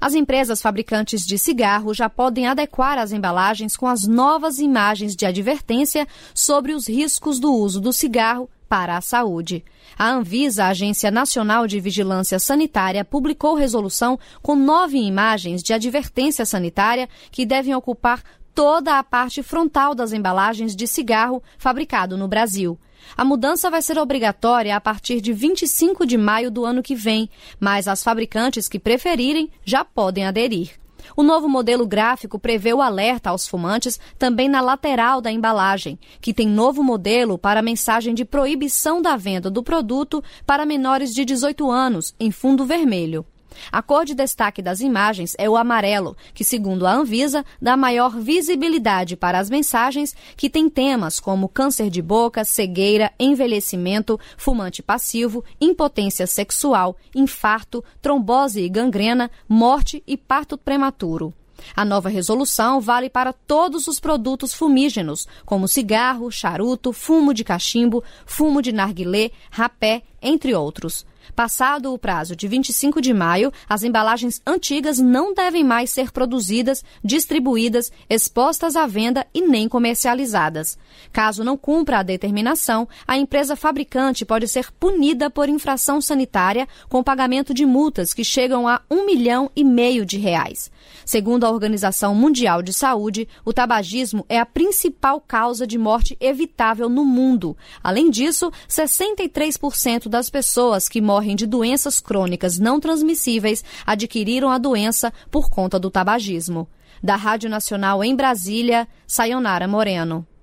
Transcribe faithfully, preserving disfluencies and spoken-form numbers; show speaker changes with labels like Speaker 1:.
Speaker 1: As empresas fabricantes de cigarro já podem adequar as embalagens com as novas imagens de advertência sobre os riscos do uso do cigarro para a saúde. A Anvisa, a Agência Nacional de Vigilância Sanitária, publicou resolução com nove imagens de advertência sanitária que devem ocupar toda a parte frontal das embalagens de cigarro fabricado no Brasil. A mudança vai ser obrigatória a partir de vinte e cinco de maio do ano que vem, mas as fabricantes que preferirem já podem aderir. O novo modelo gráfico prevê o alerta aos fumantes também na lateral da embalagem, que tem novo modelo para a mensagem de proibição da venda do produto para menores de dezoito anos, em fundo vermelho. A cor de destaque das imagens é o amarelo, que, segundo a Anvisa, dá maior visibilidade para as mensagens que têm temas como câncer de boca, cegueira, envelhecimento, fumante passivo, impotência sexual, infarto, trombose e gangrena, morte e parto prematuro. A nova resolução vale para todos os produtos fumígenos, como cigarro, charuto, fumo de cachimbo, fumo de narguilé, rapé, entre outros. Passado o prazo de vinte e cinco de maio, as embalagens antigas não devem mais ser produzidas, distribuídas, expostas à venda e nem comercializadas. Caso não cumpra a determinação, a empresa fabricante pode ser punida por infração sanitária com pagamento de multas que chegam a um milhão e meio de reais. Segundo a Organização Mundial de Saúde, o tabagismo é a principal causa de morte evitável no mundo. Além disso, sessenta e três por cento das pessoas que morrem de doenças crônicas não transmissíveis adquiriram a doença por conta do tabagismo. Da Rádio Nacional em Brasília, Sayonara Moreno.